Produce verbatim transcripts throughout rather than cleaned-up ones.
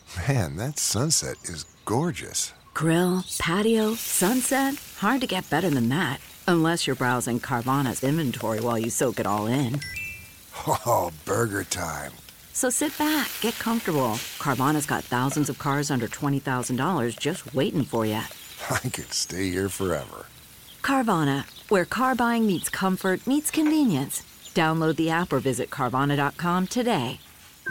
Man, that sunset is gorgeous. Grill, patio, sunset. Hard to get better than that. Unless you're browsing Carvana's inventory while you soak it all in. Oh, burger time. So sit back, get comfortable. Carvana's got thousands of cars under twenty thousand dollars just waiting for you. I could stay here forever. Carvana, where car buying meets comfort, meets convenience. Download the app or visit Carvana dot com today.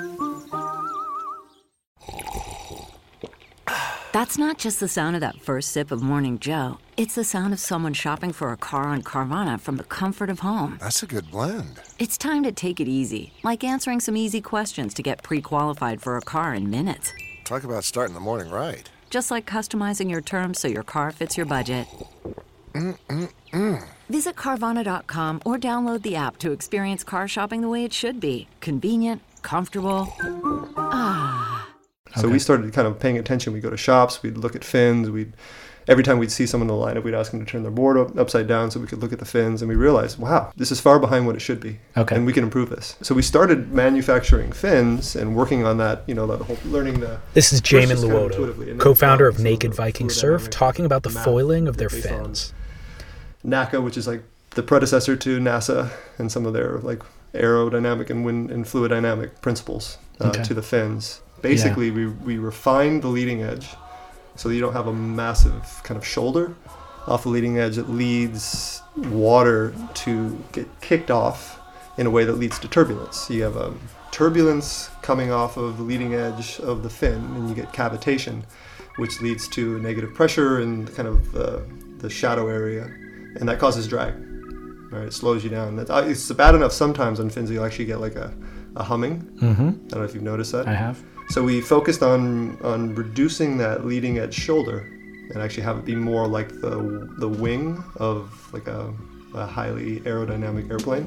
That's not just the sound of that first sip of Morning Joe. It's the sound of someone shopping for a car on Carvana from the comfort of home. That's a good blend. It's time to take it easy, like answering some easy questions to get pre-qualified for a car in minutes. Talk about starting the morning right. Just like customizing your terms so your car fits your budget. Mm-mm-mm. Visit Carvana dot com or download the app to experience car shopping the way it should be. Convenient, comfortable. Ah. So Okay. we started kind of paying attention. We'd go to shops, we'd look at fins, we'd every time we'd see someone in the lineup, we'd ask them to turn their board up, upside down so we could look at the fins, and we realized, wow, this is far behind what it should be, Okay. and we can improve this. So we started manufacturing fins and working on that, you know, the whole learning the... This is first Jamin just kind of intuitively, Luoto, and then co-founder of some Naked the Viking fluid Surf, dynamic talking about the map foiling of their based on fins. NACA, which is like the predecessor to NASA, and some of their like aerodynamic and wind and fluid dynamic principles uh, Okay. to the fins. Basically, we, we refined the leading edge so that you don't have a massive kind of shoulder off the leading edge that leads water to get kicked off in a way that leads to turbulence. You have um, turbulence coming off of the leading edge of the fin, and you get cavitation, which leads to negative pressure and kind of uh, the shadow area, and that causes drag. Right, it slows you down. That's- It's bad enough sometimes on fins that you actually get like a, a humming. Mm-hmm. I don't know if you've noticed that. I have. So we focused on on reducing that leading edge shoulder and actually have it be more like the the wing of like a, a highly aerodynamic airplane.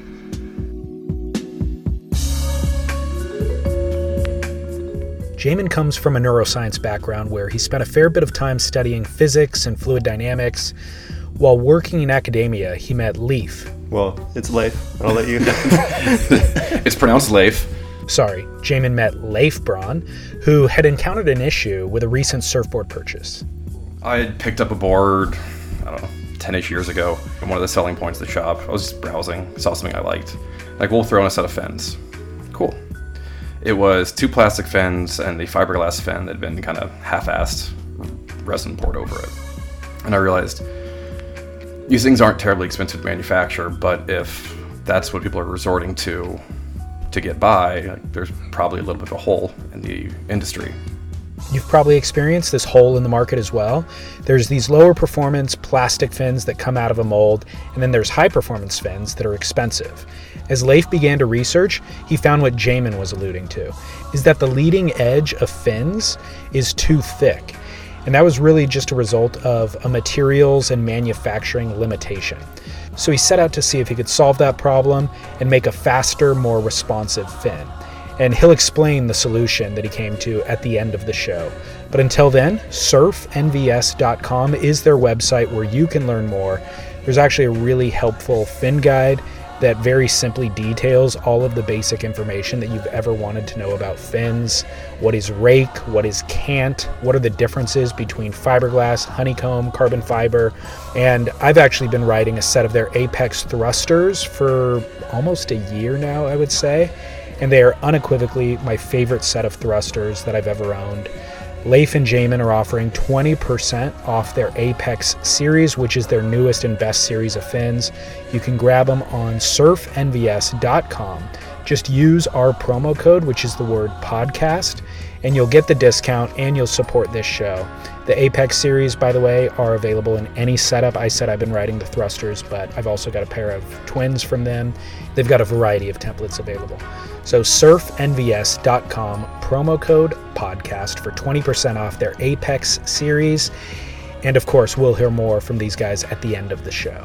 Jamin comes from a neuroscience background where he spent a fair bit of time studying physics and fluid dynamics. While working in academia, he met Leif. Well, it's Leif. I'll let you. It's pronounced Leif. Sorry, Jamin met Leif Braun, who had encountered an issue with a recent surfboard purchase. I had picked up a board, I don't know, ten-ish years ago, and one of the selling points of the shop, I was just browsing, saw something I liked. Like, we'll throw in a set of fins. Cool. It was two plastic fins and the fiberglass fin that had been kind of half-assed resin poured over it. And I realized these things aren't terribly expensive to manufacture, but if that's what people are resorting to to get by, like, there's probably a little bit of a hole in the industry. You've probably experienced this hole in the market as well. There's these lower performance plastic fins that come out of a mold, and then there's high performance fins that are expensive. As Leif began to research, he found what Jamin was alluding to, is that the leading edge of fins is too thick. And that was really just a result of a materials and manufacturing limitation. So he set out to see if he could solve that problem and make a faster, more responsive fin. And he'll explain the solution that he came to at the end of the show. But until then, surf N V S dot com is their website where you can learn more. There's actually a really helpful fin guide that very simply details all of the basic information that you've ever wanted to know about fins. What is rake? What is cant? What are the differences between fiberglass, honeycomb, carbon fiber? And I've actually been riding a set of their Apex thrusters for almost a year now, I would say. And they are unequivocally my favorite set of thrusters that I've ever owned. Leif and Jamin are offering twenty percent off their Apex series, which is their newest and best series of fins. You can grab them on surf N V S dot com. Just use our promo code, which is the word podcast, and you'll get the discount and you'll support this show. The Apex series, by the way, are available in any setup. I said I've been riding the thrusters, but I've also got a pair of twins from them. They've got a variety of templates available. So surf N V S dot com, promo code podcast for twenty percent off their Apex series. And of course, we'll hear more from these guys at the end of the show.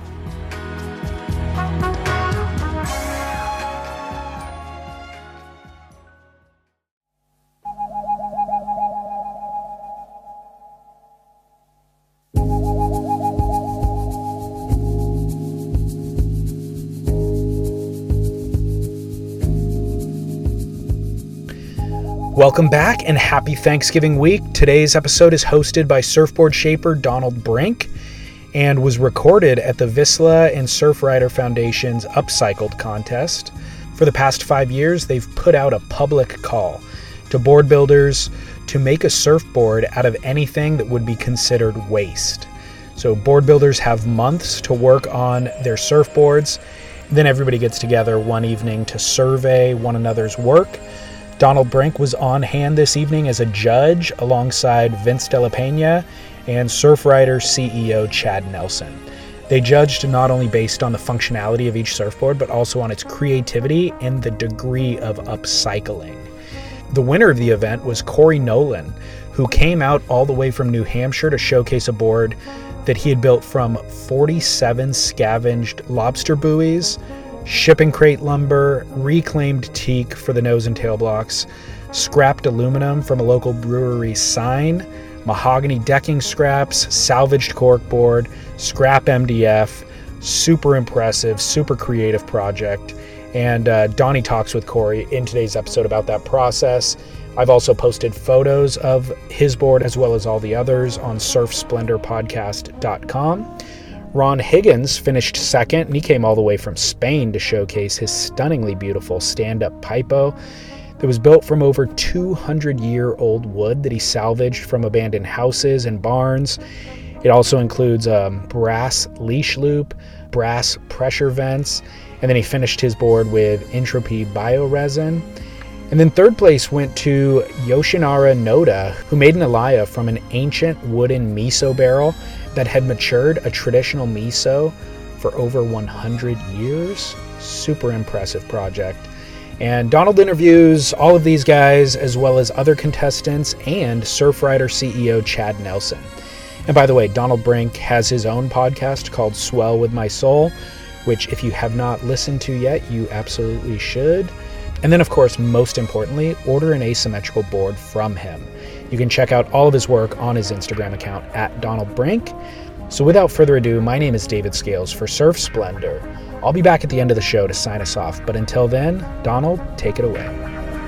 Welcome back and happy Thanksgiving week. Today's episode is hosted by surfboard shaper Donald Brink and was recorded at the Vissla and Surfrider Foundation's Upcycled contest. For the past five years, they've put out a public call to board builders to make a surfboard out of anything that would be considered waste. So board builders have months to work on their surfboards. Then everybody gets together one evening to survey one another's work. Donald Brink was on hand this evening as a judge alongside Vince Della Pena and Surfrider C E O Chad Nelson. They judged not only based on the functionality of each surfboard, but also on its creativity and the degree of upcycling. The winner of the event was Corey Nolan, who came out all the way from New Hampshire to showcase a board that he had built from forty-seven scavenged lobster buoys, shipping crate lumber, reclaimed teak for the nose and tail blocks, scrapped aluminum from a local brewery sign, mahogany decking scraps, salvaged corkboard, scrap M D F. Super impressive, super creative project. And uh, Donnie talks with Corey in today's episode about that process. I've also posted photos of his board as well as all the others on surf splendor podcast dot com. Ron Higgins finished second, and he came all the way from Spain to showcase his stunningly beautiful stand-up Pipo that was built from over two hundred year old wood that he salvaged from abandoned houses and barns. It also includes a brass leash loop, brass pressure vents, and then he finished his board with Entropy bioresin. And then third place went to Yoshinara Noda, who made an Alaya from an ancient wooden miso barrel that had matured a traditional miso for over one hundred years. Super impressive project. And Donald interviews all of these guys as well as other contestants and Surfrider C E O Chad Nelson. And by the way, Donald Brink has his own podcast called Swell With My Soul, which if you have not listened to yet, you absolutely should. And then, of course, most importantly, order an asymmetrical board from him. You can check out all of his work on his Instagram account at Donald Brink. So without further ado, my name is David Scales for Surf Splendor. I'll be back at the end of the show to sign us off. But until then, Donald, take it away.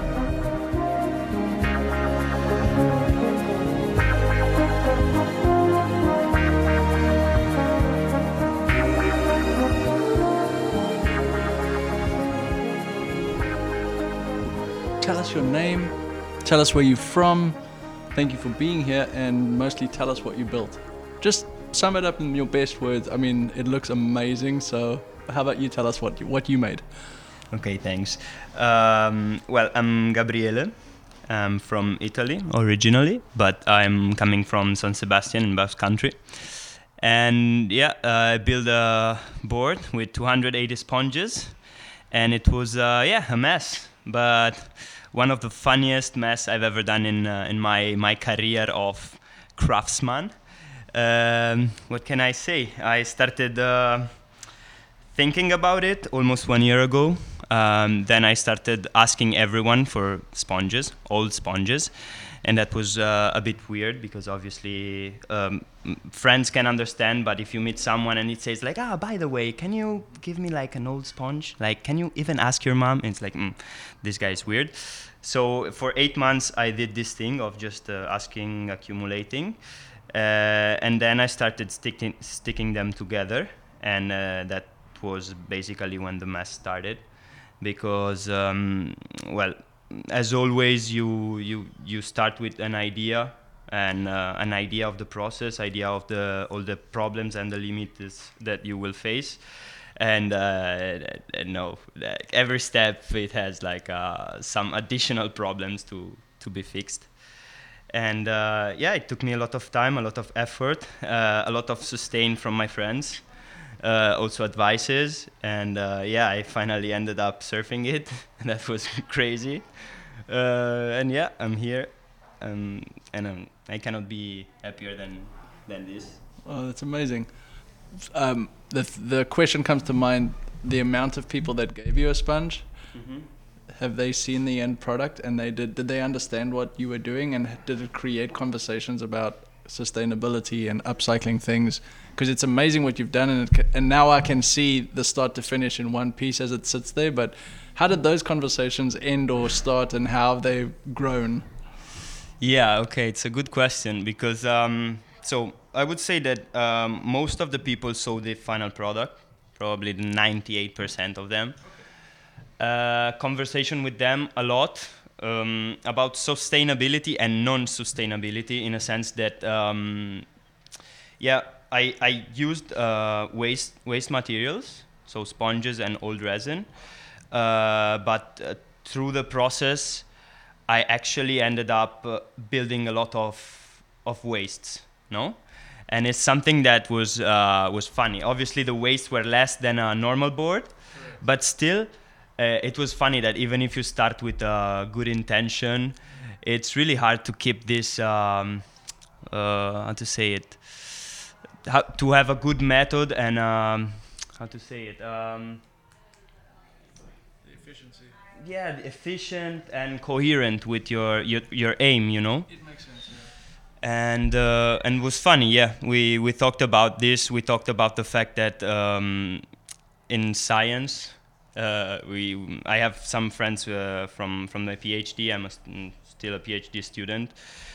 Tell us your name, tell us where you're from, thank you for being here, and mostly tell us what you built. Just sum it up in your best words. I mean, it looks amazing, so how about you tell us what you, what you made? Okay, thanks. Um, well, I'm Gabriele. I'm from Italy originally, but I'm coming from San Sebastian in Basque Country. And yeah, uh, I built a board with two hundred eighty sponges, and it was, uh, yeah, a mess. But one of the funniest mess I've ever done in uh, in my, my career of craftsman. Um, what can I say? I started uh, thinking about it almost one year ago. Um, then I started asking everyone for sponges, old sponges. And that was uh, a bit weird because obviously um, friends can understand, but if you meet someone and it says like, ah, by the way, can you give me like an old sponge? Like, can you even ask your mom? And it's like, mm, this guy is weird. So for eight months, I did this thing of just uh, asking, accumulating. Uh, and then I started sticking, sticking them together. And uh, that was basically when the mess started. Because, um, well, as always, you you you start with an idea and uh, an idea of the process, idea of the all the problems and the limits that you will face, and uh, no, like every step it has like uh, some additional problems to to be fixed. And uh, yeah, it took me a lot of time, a lot of effort, uh, a lot of sustain from my friends. Uh, also advices, and uh, yeah, I finally ended up surfing it. That was crazy, uh, and yeah, I'm here, um, and um, I cannot be happier than than this. Oh, that's amazing. Um, the the question comes to mind: the amount of people that gave you a sponge. Mm-hmm. Have they seen the end product, and they did? Did they understand what you were doing, and did it create conversations about sustainability and upcycling things? Because it's amazing what you've done, and it ca- and now I can see the start to finish in one piece as it sits there. But How did those conversations end or start, and how have they grown? Yeah, okay, it's a good question because um, so I would say that um, most of the people saw the final product, probably ninety-eight percent of them. Uh, conversation with them a lot um, about sustainability and non-sustainability, in a sense that um, yeah, I, I used uh, waste waste materials, so sponges and old resin, uh, but uh, through the process I actually ended up uh, building a lot of of wastes, no? And it's something that was uh, was funny. Obviously, the wastes were less than a normal board, but still, uh, it was funny that even if you start with a good intention, it's really hard to keep this. Um, uh, how to say it? How to have a good method and um, how to say it? Um, Efficiency. yeah, efficient and coherent with your your, your aim, you know. It makes sense. Yeah. And uh, and it was funny. Yeah, we we talked about this. We talked about the fact that um, in science, uh, we I have some friends uh, from from the PhD. I'm a st- still a PhD student.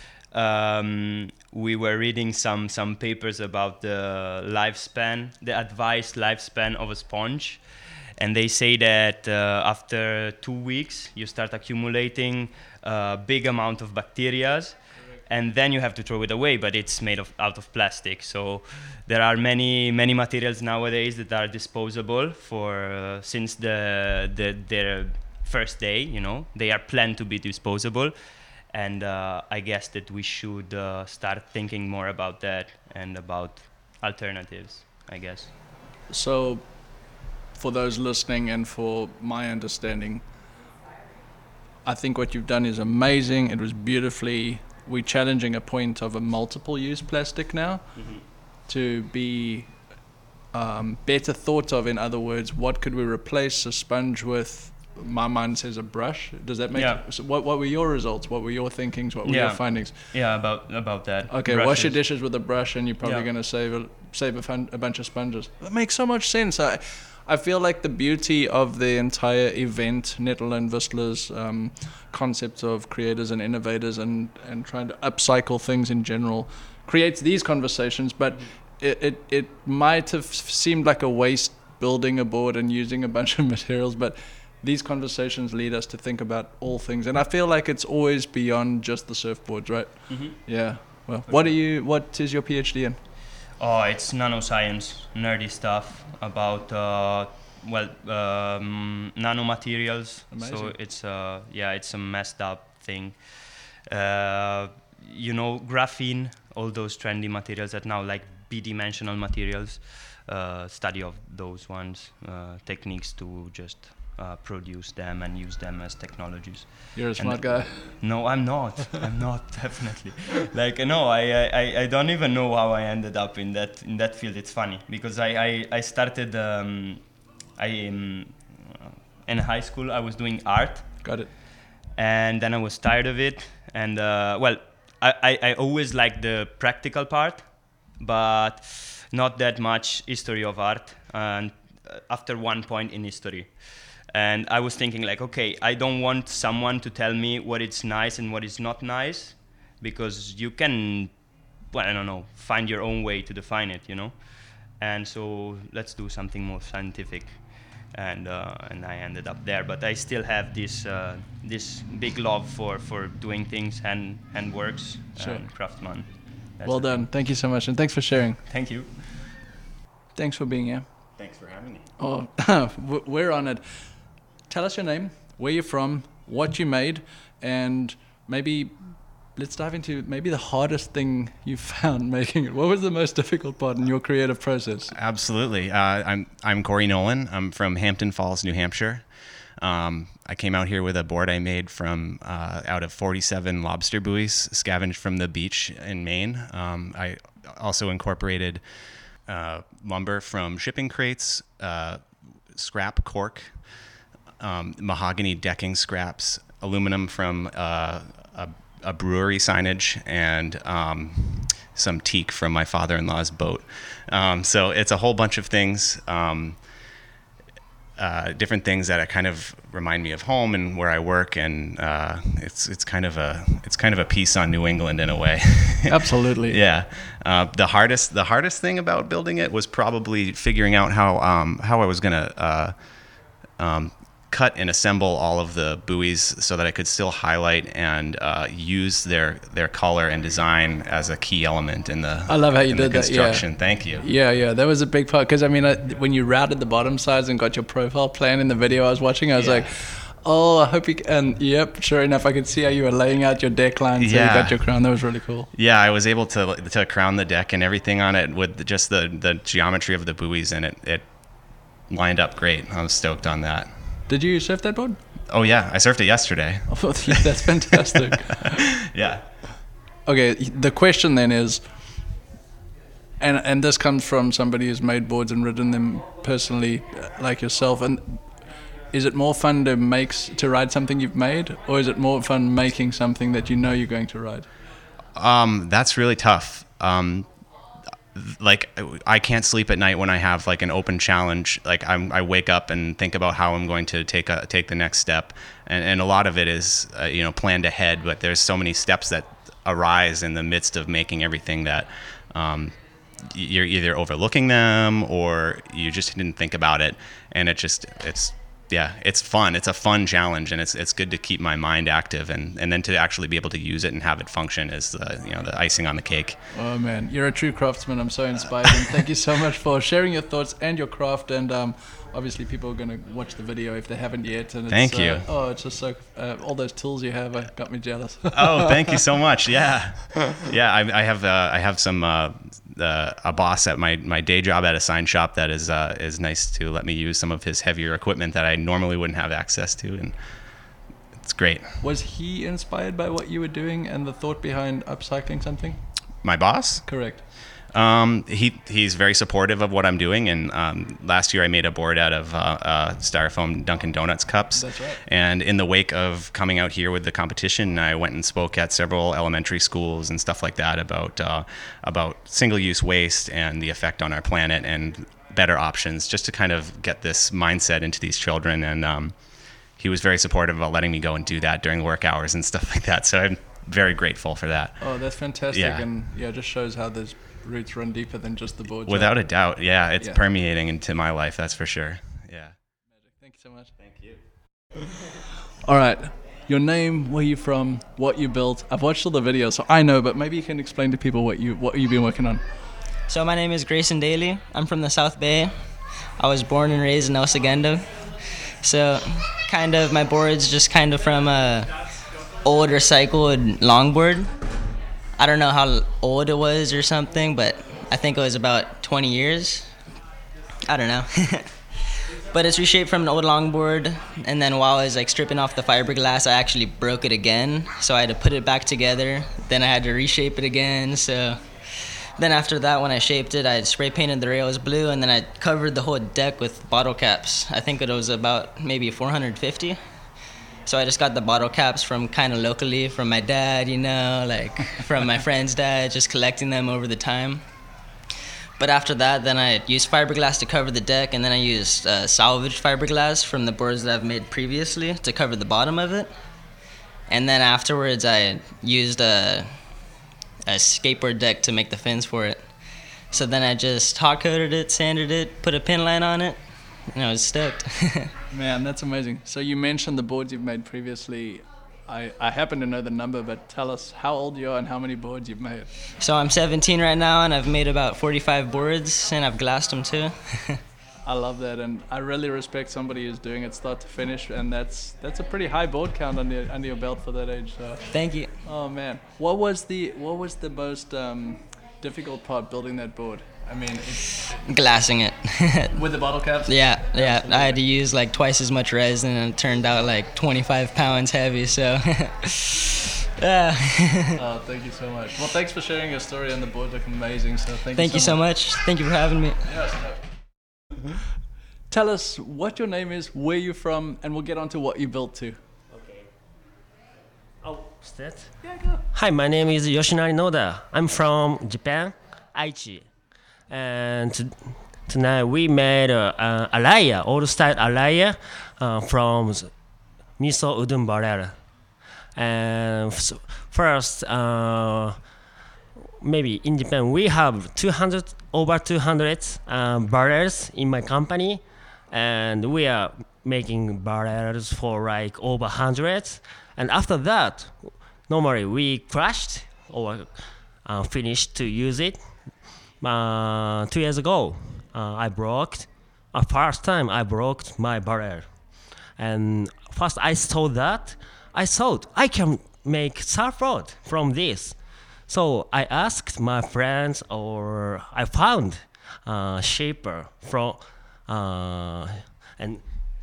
Um, we were reading some some papers about the lifespan, the advised lifespan of a sponge. And they say that uh, after two weeks, you start accumulating a big amount of bacteria, and then you have to throw it away, but it's made of out of plastic. So there are many many materials nowadays that are disposable for uh, since the, the their first day, you know, they are planned to be disposable. And uh, I guess that we should uh, start thinking more about that and about alternatives, I guess. So, for those listening and for my understanding, I think what you've done is amazing. It was beautifully, we're challenging a point of a multiple use plastic now mm-hmm. to be um, better thought of. In other words, what could we replace a sponge with? My mind says a brush. Does that make yeah. so what what were your results? What were your thinkings? What were yeah. your findings? Yeah, about about that. Okay, Brushes. wash your dishes with a brush and you're probably yeah. going to save a, save a, fun, a bunch of sponges. That makes so much sense. I I feel like the beauty of the entire event, Netherland Whistler's um, concept of creators and innovators and, and trying to upcycle things in general, creates these conversations, but mm-hmm. it, it, it might have seemed like a waste building a board and using a bunch of materials, but these conversations lead us to think about all things. And I feel like it's always beyond just the surfboards, right? Mm-hmm. Yeah. Well, what are you, what is your PhD in? Oh, it's nanoscience, nerdy stuff about uh, well um, nanomaterials. Amazing. So it's uh, yeah, it's a messed up thing. Uh, you know, graphene, all those trendy materials that now like bidimensional materials. Uh, study of those ones, uh, techniques to just uh, produce them and use them as technologies. You're a and smart guy. No, I'm not. I'm not, definitely. Like, no, I, I, I don't even know how I ended up in that in that field. It's funny because I, I, I started um, I um, in high school I was doing art. Got it. And then I was tired of it. And uh, well, I, I, I always liked the practical part, but not that much history of art. And after one point in history. And I was thinking like, okay, I don't want someone to tell me what is nice and what is not nice, because you can, well, I don't know, find your own way to define it, you know? And so let's do something more scientific. And uh, and I ended up there, but I still have this uh, this big love for, for doing things hand hand works sure. and craftsman. That's well done. Thank you so much, and thanks for sharing. Thank you. Thanks for being here. Thanks for having me. Oh, we're honored. Tell us your name, where you're from, what you made, and maybe let's dive into maybe the hardest thing you found making it. What was the most difficult part in your creative process? Absolutely. Uh, I'm I'm Corey Nolan. I'm from Hampton Falls, New Hampshire. Um, I came out here with a board I made from uh, out of forty-seven lobster buoys scavenged from the beach in Maine. Um, I also incorporated uh, lumber from shipping crates, uh, scrap cork, um, mahogany decking scraps, aluminum from uh, a a brewery signage, and um, some teak from my father-in-law's boat. Um, so it's a whole bunch of things. Um, uh, different things that kind of remind me of home and where I work, and uh, it's it's kind of a it's kind of a piece on New England in a way. Absolutely. Yeah. Uh, the hardest the hardest thing about building it was probably figuring out how um, how I was gonna uh, um, cut and assemble all of the buoys so that I could still highlight and uh, use their their color and design as a key element in the I love how you in the did that, yeah. construction. Thank you. Yeah, yeah, that was a big part because I mean, I, when you routed the bottom sides and got your profile plan in the video I was watching, I was Yeah. like, oh, I hope you. c-" And yep, sure enough, I could see how you were laying out your deck line so Yeah. you got your crown. That was really cool. Yeah, I was able to to crown the deck and everything on it with just the the geometry of the buoys, and it it lined up great. I was stoked on that. Did you surf that board? Oh yeah, I surfed it yesterday. Oh, that's fantastic. Yeah. Okay, the question then is, and and this comes from somebody who's made boards and ridden them personally, uh, like yourself. And is it more fun to make s- to ride something you've made, or is it more fun making something that you know you're going to ride? Um, that's really tough. Um, like I can't sleep at night when I have like an open challenge. Like I'm, I wake up and think about how I'm going to take a take the next step, and and a lot of it is uh, you know planned ahead. But there's so many steps that arise in the midst of making everything that um, you're either overlooking them or you just didn't think about it, and it just it's. Yeah, it's fun. It's a fun challenge, and it's it's good to keep my mind active, and, and then to actually be able to use it and have it function is the you know the icing on the cake. Oh man, you're a true craftsman. I'm so inspired, and thank you so much for sharing your thoughts and your craft. And um, obviously, people are going to watch the video if they haven't yet. And it's, Thank you. Uh, oh, it's just so uh, all those tools you have uh, got me jealous. Oh, thank you so much. Yeah, yeah. I, I have uh, I have some uh, uh, a boss at my, my day job at a sign shop that is uh, is nice to let me use some of his heavier equipment that I normally wouldn't have access to, and it's great. Was he inspired by what you were doing and the thought behind upcycling something? My boss? Correct. Um, he he's very supportive of what I'm doing, and um, last year I made a board out of uh, uh, styrofoam Dunkin' Donuts cups. That's right. And in the wake of coming out here with the competition, I went and spoke at several elementary schools and stuff like that about uh, about single-use waste and the effect on our planet and better options, just to kind of get this mindset into these children. And um, he was very supportive about letting me go and do that during work hours and stuff like that. So I'm very grateful for that. Oh, that's fantastic. Yeah. And yeah, it just shows how those roots run deeper than just the board. Without a doubt, yeah, it's Yeah. permeating into my life, that's for sure. Yeah. Thank you so much. Thank you. All right. Your name, where you from, what you built. I've watched all the videos, so I know, but maybe you can explain to people what you what you've been working on. So my name is Grayson Daly. I'm from the South Bay. I was born and raised in El Segundo. So kind of my board's just kind of from a old recycled longboard. I don't know how old it was or something, but I think it was about twenty years. I don't know. But it's reshaped from an old longboard, and then while I was like stripping off the fiberglass, I actually broke it again. So I had to put it back together. Then I had to reshape it again. So then after that, when I shaped it, I had spray painted the rails blue, and then I covered the whole deck with bottle caps. I think it was about maybe four hundred fifty. So I just got the bottle caps from kind of locally, from my dad, you know, like from my friend's dad, just collecting them over the time. But after that, then I used fiberglass to cover the deck, and then I used uh, salvaged fiberglass from the boards that I've made previously to cover the bottom of it. And then afterwards, I used a, a skateboard deck to make the fins for it. So then I just hot coated it, sanded it, put a pin line on it, and I was stoked. Man, that's amazing. So you mentioned the boards you've made previously. I, I happen to know the number, but tell us how old you are and how many boards you've made. So I'm seventeen right now, and I've made about forty-five boards, and I've glassed them too. I love that, and I really respect somebody who's doing it start to finish, and that's that's a pretty high board count under under your belt for that age. So. Thank you. Oh man, what was the what was the most um, difficult part building that board? I mean, it's, Glassing it. with the bottle caps. Yeah, yeah. Absolutely. I had to use like twice as much resin, and it turned out like twenty-five pounds heavy. So, yeah. Oh, thank you so much. Well, thanks for sharing your story, and the board look amazing. So thank, Thank you so you so much. Thank you for having me. Yes. No. Tell us what your name is, where you're from, and we'll get on to what you built too. Okay. Oh, is that? Yeah, go. Hi, my name is Yoshinari Noda. I'm from Japan, Aichi. And Tonight we made uh, uh, alaya, old style alaya uh, from miso udon barrel. And f- first, uh, maybe in Japan, we have two hundred over two hundred um, barrels in my company, and we are making barrels for like over hundreds. And after that, normally we crashed or uh, finished to use it. Uh, two years ago, uh, I broke. Uh, first time I broke my barrel, and first I saw that. I thought I can make surfboard from this. So I asked my friends, or I found uh, shaper from, uh, and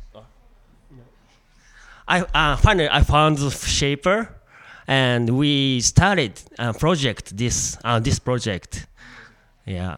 I uh, finally I found the shaper, and we started a project. This uh, this project, yeah.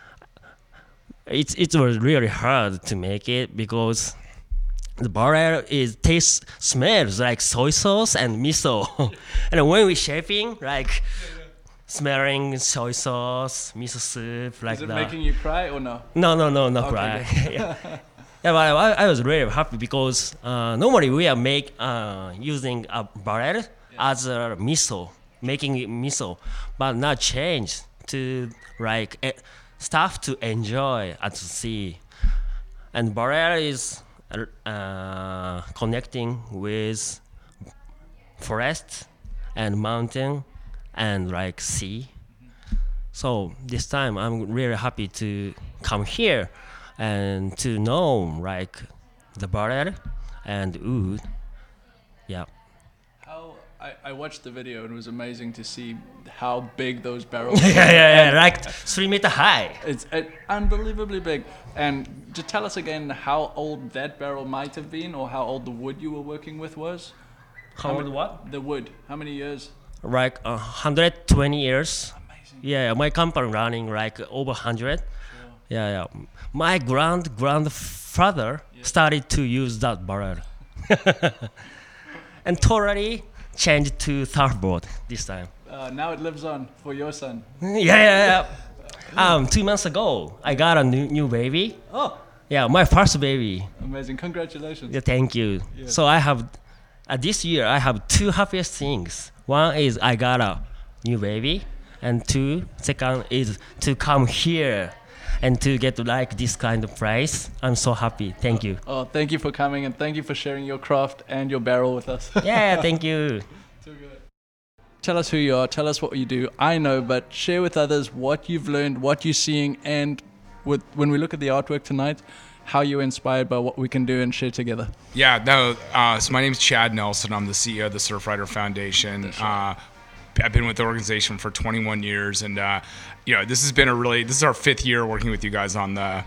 It it was really hard to make it because the barrel is tastes smells like soy sauce and miso, and when we shaping like smelling soy sauce, miso soup like Is it that. making you cry or no? No, no, no, not Okay, cry. good. yeah. yeah, but I, I was really happy because uh, normally we are make uh, using a barrel as a miso, making it miso, but now change to like eh, stuff to enjoy at sea, and barrel is uh, connecting with forest and mountain and like sea. So this time I'm really happy to come here and to know like the barrel and wood. Yeah. How I, I watched the video and it was amazing to see how big those barrels yeah, are. yeah, yeah, like three meter high. It's uh, unbelievably big. And just tell us again how old that barrel might have been, or how old the wood you were working with was. How old many- what? The wood. How many years? Like uh, one hundred twenty years. Amazing. Yeah, my company running like over one hundred. Yeah, yeah. My grand grandfather started to use that barrel, and totally changed to surfboard this time. Uh, now it lives on for your son. yeah, yeah, yeah. Um, two months ago, I got a new new baby. Oh, Yeah, my first baby. amazing. Congratulations. Yeah, thank you. Yeah. So I have, uh, this year I have two happiest things. One is I got a new baby, and two, second is to come here and to get like this kind of price. I'm so happy. Thank you. Oh, thank you for coming, and thank you for sharing your craft and your barrel with us. Yeah, thank you. Too good. Tell us who you are, tell us what you do. I know, but share with others what you've learned, what you're seeing, and with, when we look at the artwork tonight, how you're inspired by what we can do and share together. Yeah, no, uh, so my name's Chad Nelson. I'm the C E O of the Surfrider Foundation. Uh, I've been with the organization for twenty-one years, and uh, you know, this has been a really, this is our fifth year working with you guys on the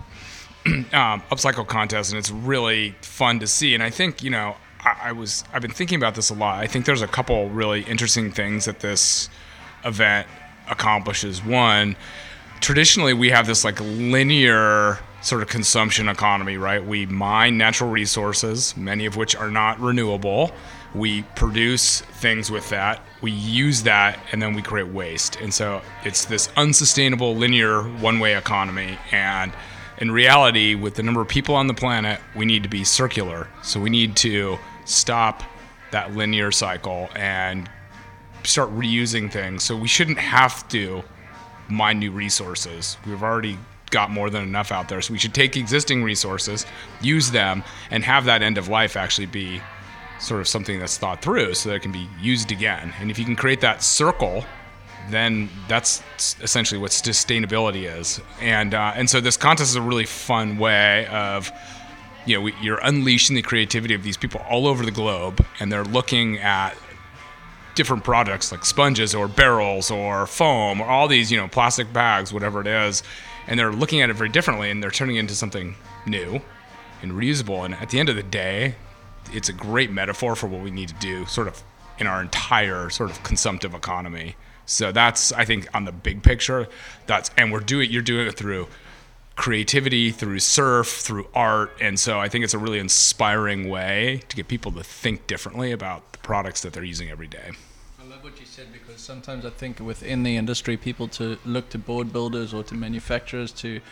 um, Upcycle contest, and it's really fun to see. And I think, you know, I, I was, I've been thinking about this a lot. I think there's a couple really interesting things that this event accomplishes. One, traditionally we have this like linear sort of consumption economy, right? We mine natural resources, many of which are not renewable. We produce things with that, we use that, and then we create waste. And so it's this unsustainable linear one-way economy. And in reality, with the number of people on the planet, we need to be circular. So we need to stop that linear cycle and start reusing things. So we shouldn't have to mine new resources. We've already got more than enough out there. So we should take existing resources, use them, and have that end of life actually be sort of something that's thought through so that it can be used again. And if you can create that circle, then that's essentially what sustainability is. And uh, and so this contest is a really fun way of, you know, we, you're unleashing the creativity of these people all over the globe, and they're looking at different products like sponges or barrels or foam or all these, you know, plastic bags, whatever it is, and they're looking at it very differently, and they're turning it into something new and reusable. And at the end of the day, it's a great metaphor for what we need to do sort of in our entire sort of consumptive economy. So that's, I think, on the big picture, that's, and we're doing, you're doing it through creativity, through surf, through art. And so I think it's a really inspiring way to get people to think differently about the products that they're using every day. I love what you said, because sometimes I think within the industry, people to look to board builders or to manufacturers to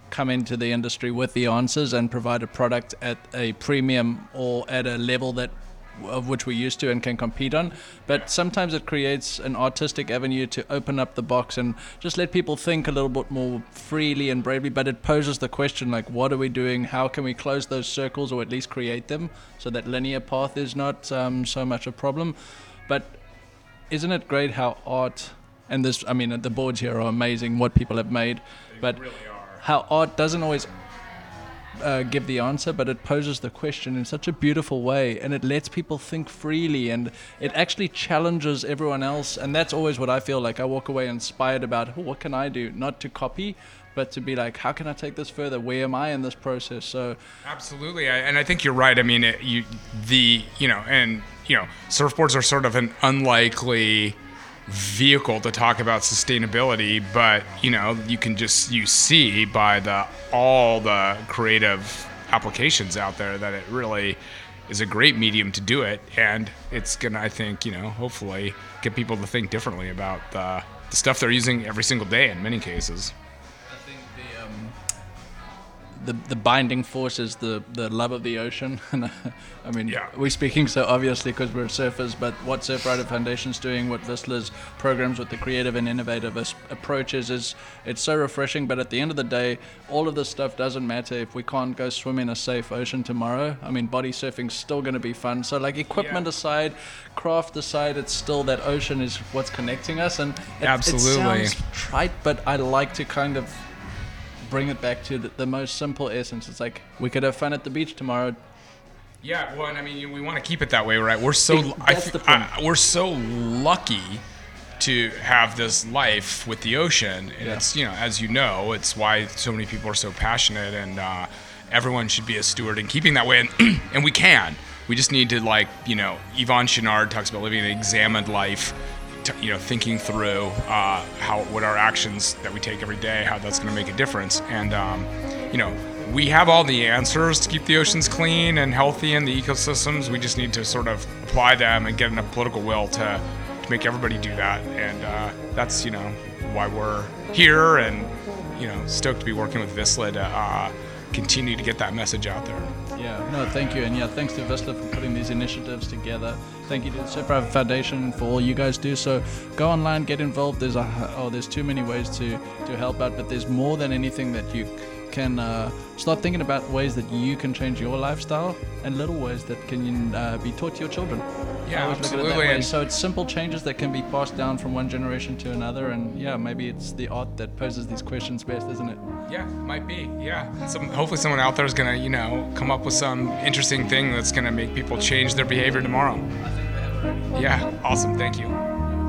come into the industry with the answers and provide a product at a premium or at a level that of which we're used to and can compete on. But sometimes it creates an artistic avenue to open up the box and just let people think a little bit more freely and bravely. But it poses the question, like, what are we doing? How can we close those circles, or at least create them, so that linear path is not um, so much a problem? But isn't it great how art, and this, I mean, the boards here are amazing, what people have made, they but really are. How art doesn't always Uh, give the answer, but it poses the question in such a beautiful way, and it lets people think freely, and it actually challenges everyone else. And that's always what I feel like. I walk away inspired about, oh, what can I do? Not to copy, but to be like, how can I take this further? Where am I in this process? So absolutely, I, and I think you're right. I mean, it, you the you know, and you know, surfboards are sort of an unlikely vehicle to talk about sustainability, but you know, you can just you see by the all the creative applications out there that it really is a great medium to do it, and it's gonna, I think, you know, hopefully get people to think differently about the, the stuff they're using every single day in many cases. I think the um, the the binding force is the the love of the ocean. And I mean, yeah. We're speaking so obviously because we're surfers, but what Surfrider Foundation's doing, what Whistler's programs with the creative and innovative as- approaches is, it's so refreshing. But at the end of the day, all of this stuff doesn't matter if we can't go swim in a safe ocean tomorrow. I mean, body surfing's still going to be fun. So like equipment yeah. aside, craft aside, it's still that ocean is what's connecting us. And it, absolutely, it sounds trite, but I like to kind of bring it back to the, the most simple essence. It's like, we could have fun at the beach tomorrow. Yeah, well, and I mean, we want to keep it that way, right? We're so I th- I, we're so lucky to have this life with the ocean, and yeah. it's, you know, as you know, it's why so many people are so passionate, and uh, everyone should be a steward and keeping that way, and and we can. We just need to, like, you know, Yvon Chouinard talks about living an examined life, t- you know, thinking through uh, how what our actions that we take every day, how that's going to make a difference, and um, you know. We have all the answers to keep the oceans clean and healthy and the ecosystems. We just need to sort of apply them and get enough political will to, to make everybody do that. And uh, that's, you know, why we're here, and, you know, stoked to be working with Vissla to uh, continue to get that message out there. Yeah, no, thank you. And yeah, thanks to Vissla for putting these initiatives together. Thank you to the Surfrider Foundation for all you guys do. So go online, get involved. There's a, oh, there's too many ways to, to help out, but there's more than anything that you can uh, start thinking about ways that you can change your lifestyle, and little ways that can uh, be taught to your children. Yeah, absolutely. Look at it that way. So it's simple changes that can be passed down from one generation to another, and yeah, maybe it's the art that poses these questions best, isn't it? Yeah, might be. Yeah, some, hopefully someone out there is gonna, you know, come up with some interesting thing that's gonna make people change their behavior tomorrow. I think they have already. Yeah, awesome. Thank you.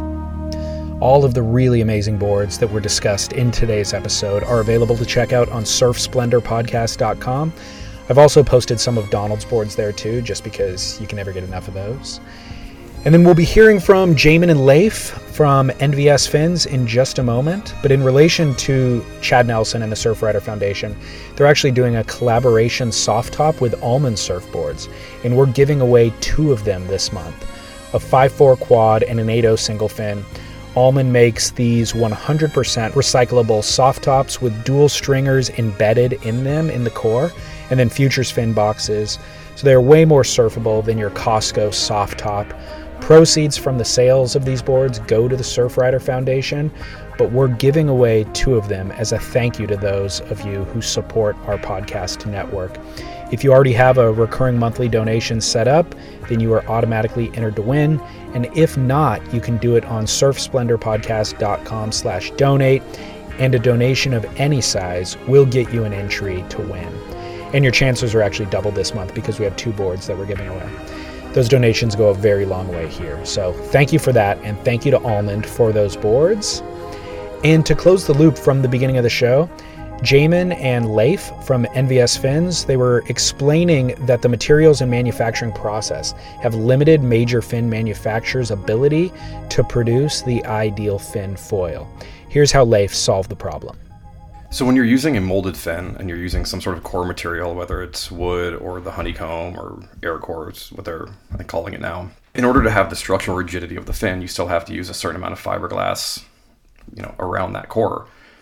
All of the really amazing boards that were discussed in today's episode are available to check out on surf splendor podcast dot com. I've also posted some of Donald's boards there too, just because you can never get enough of those. And then we'll be hearing from Jamin and Leif from N V S Fins in just a moment. But in relation to Chad Nelson and the Surfrider Foundation, they're actually doing a collaboration soft top with Allman surfboards, and we're giving away two of them this month, a five four quad and an eight oh single fin. Allman makes these one hundred percent recyclable soft tops with dual stringers embedded in them in the core, and then Futures fin boxes. So they're way more surfable than your Costco soft top. Proceeds from the sales of these boards go to the Surfrider Foundation, but we're giving away two of them as a thank you to those of you who support our podcast network. If you already have a recurring monthly donation set up, then you are automatically entered to win. And if not, you can do it on surf splendor podcast dot com slash donate, and a donation of any size will get you an entry to win. And your chances are actually double this month because we have two boards that we're giving away. Those donations go a very long way here. So thank you for that, and thank you to Allman for those boards. And to close the loop from the beginning of the show, Jamin and Leif from N V S Fins, they were explaining that the materials and manufacturing process have limited major fin manufacturers' ability to produce the ideal fin foil. Here's how Leif solved the problem. So when you're using a molded fin and you're using some sort of core material, whether it's wood or the honeycomb or air core, is what they're calling it now, in order to have the structural rigidity of the fin, you still have to use a certain amount of fiberglass, you know, around that core.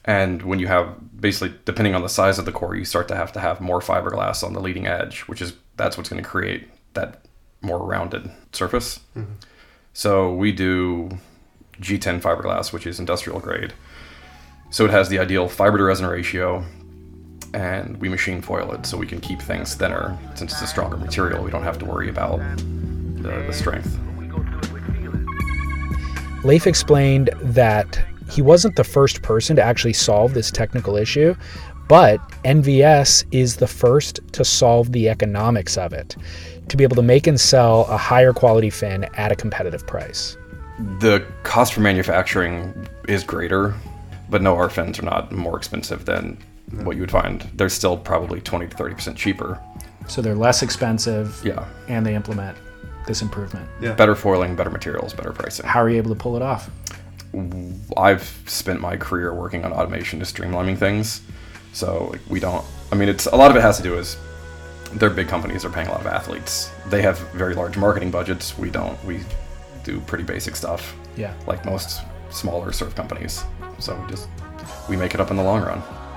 And when you have, basically, depending on the size of the core, you start to have to have more fiberglass on the leading edge, which is, that's what's going to create that more rounded surface. Mm-hmm. So we do G ten fiberglass, which is industrial grade. So it has the ideal fiber to resin ratio, and we machine foil it so we can keep things thinner. Since it's a stronger material, we don't have to worry about the, the strength. Leif explained that he wasn't the first person to actually solve this technical issue, but N V S is the first to solve the economics of it, to be able to make and sell a higher quality fin at a competitive price. The cost for manufacturing is greater, but no, our fins are not more expensive than what you would find. They're still probably twenty to thirty percent cheaper. So they're less expensive, yeah, and they implement this improvement. Yeah. Better foiling, better materials, better pricing. How are you able to pull it off? I've spent my career working on automation to streamlining things. So like, we don't, I mean, it's a lot of it has to do is they're big companies, they're paying a lot of athletes. They have very large marketing budgets. We don't, we do pretty basic stuff. Yeah. Like most smaller surf companies. So we just, we make it up in the long run.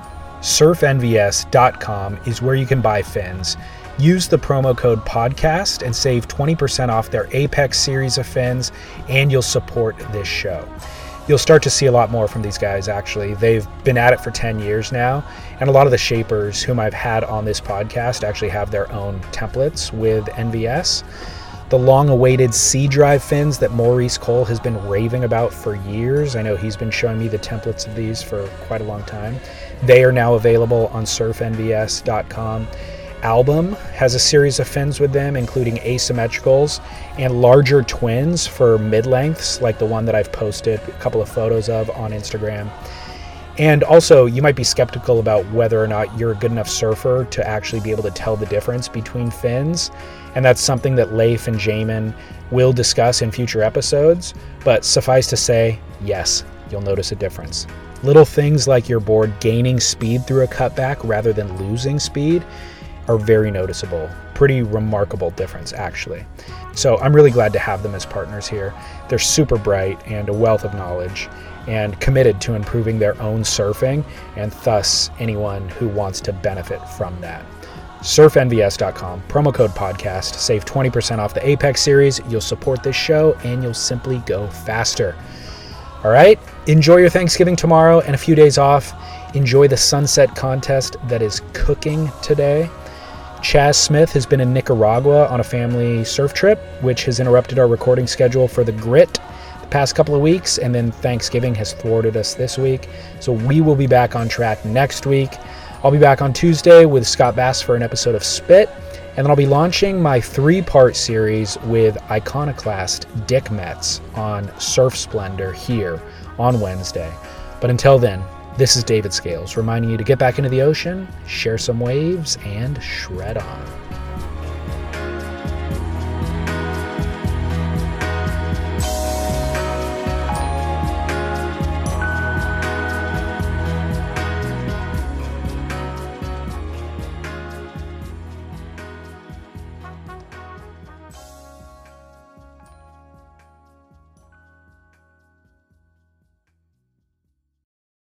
surf N V S dot com is where you can buy fins. Use the promo code podcast and save twenty percent off their Apex series of fins, and you'll support this show. You'll start to see a lot more from these guys, actually. They've been at it for ten years now, and a lot of the shapers whom I've had on this podcast actually have their own templates with N V S. The long-awaited C-Drive fins that Maurice Cole has been raving about for years. I know he's been showing me the templates of these for quite a long time. They are now available on surf N V S dot com. Album has a series of fins with them, including asymmetricals and larger twins for mid-lengths, like the one that I've posted a couple of photos of on Instagram. And also, you might be skeptical about whether or not you're a good enough surfer to actually be able to tell the difference between fins. And that's something that Leif and Jamin will discuss in future episodes. But suffice to say, yes, you'll notice a difference. Little things like your board gaining speed through a cutback rather than losing speed are very noticeable. Pretty remarkable difference, actually. So I'm really glad to have them as partners here. They're super bright and a wealth of knowledge, and committed to improving their own surfing, and thus anyone who wants to benefit from that. surf N V S dot com, promo code podcast, save twenty percent off the Apex series. You'll support this show, and you'll simply go faster. All right, enjoy your Thanksgiving tomorrow and a few days off. Enjoy the sunset contest that is cooking today. Chaz Smith has been in Nicaragua on a family surf trip, which has interrupted our recording schedule for the Grit the past couple of weeks, and then Thanksgiving has thwarted us this week. So we will be back on track next week. I'll be back on Tuesday with Scott Bass for an episode of Spit, and then I'll be launching my three-part series with iconoclast Dick Metz on Surf Splendor here on Wednesday. But until then, this is David Scales reminding you to get back into the ocean, share some waves, and shred on.